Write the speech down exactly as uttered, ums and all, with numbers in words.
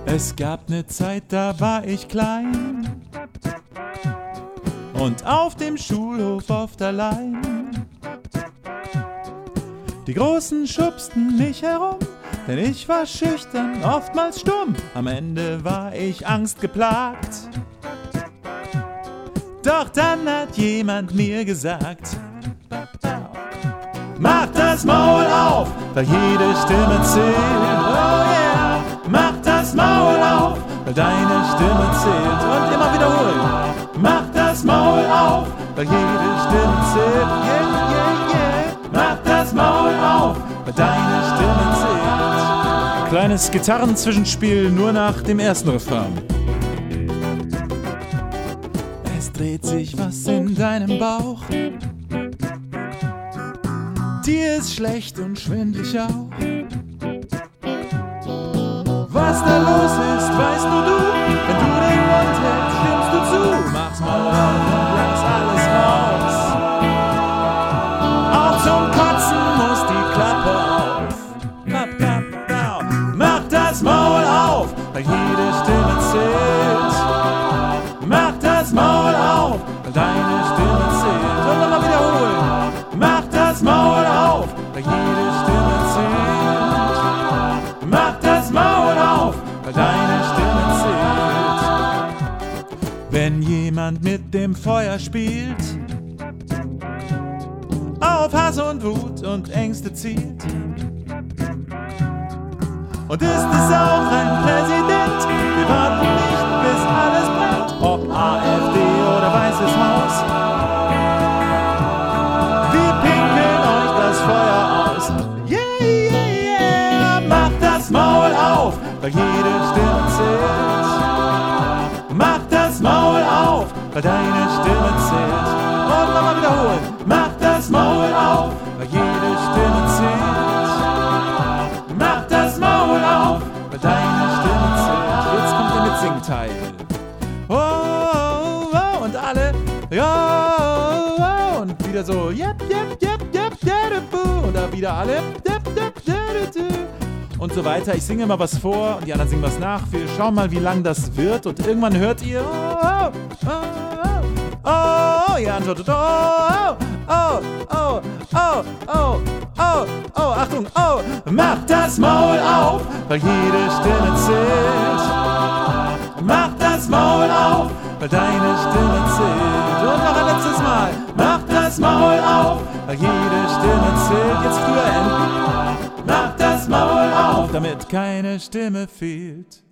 Es gab ne Zeit, da war ich klein und auf dem Schulhof oft allein. Die Großen schubsten mich herum, denn ich war schüchtern, oftmals stumm. Am Ende war ich angstgeplagt. Doch dann hat jemand mir gesagt: Mach das Maul auf, weil jede Stimme zählt. Oh yeah, mach das Maul auf, weil deine Stimme zählt. Und immer wiederholen: Mach das Maul auf, weil jede Stimme zählt. Yeah, yeah, yeah. Mach das Maul auf, weil deine Stimme zählt. Kleines Gitarrenzwischenspiel nur nach dem ersten Refrain. Es dreht sich was in deinem Bauch. Dir ist schlecht und schwindlig auch. Was da los ist, weißt nur du. Wenn du den Mund hältst, stimmst du zu. Mach's mal auf und lass alles raus. Auch zum Kotzen muss die Klappe auf. Mach das Maul auf, weil jede Stimme zählt. Mach das Maul auf, weil deine Stimme zählt. Und nochmal wiederholen. Mach das Maul auf, weil jede Stimme zählt. Mach das Maul auf, weil deine Stimme zählt. Wenn jemand mit dem Feuer spielt, auf Hass und Wut und Ängste zielt, und ist es auch ein Präsident, wir warten nicht, bis alles brennt, ob A F D oder Weißes Haus. Wir pinkeln euch das Feuer aus. Yeah, yeah, yeah. Mach das Maul auf, weil jede Stimme zählt. Mach das Maul auf, weil deine Stimme zählt. Und nochmal wiederholen. Mach das Maul auf, weil jede Stimme zählt. Mach das Maul auf, weil deine Stimme zählt. Jetzt kommt der Mitsingteil. Oh, oh, oh, und alle, ja, oh, oh, und wieder so, yep, yep, yep, yep, yep, und da wieder alle, yep, yep, yep, und so weiter. Ich singe mal was vor und die anderen singen was nach. Wir schauen mal, wie lang das wird, und irgendwann hört ihr, oh, oh, oh, oh, oh, ihr antwortet, oh, oh, oh, oh, oh, oh, oh, Achtung, oh, mach das Maul auf, weil jede Stimme zählt. Mach das Maul auf, weil deine Stimme zählt. Und noch ein letztes Mal. Mach das Maul auf, weil jede Stimme zählt. Jetzt früher enden. Mach das Maul auf, damit keine Stimme fehlt.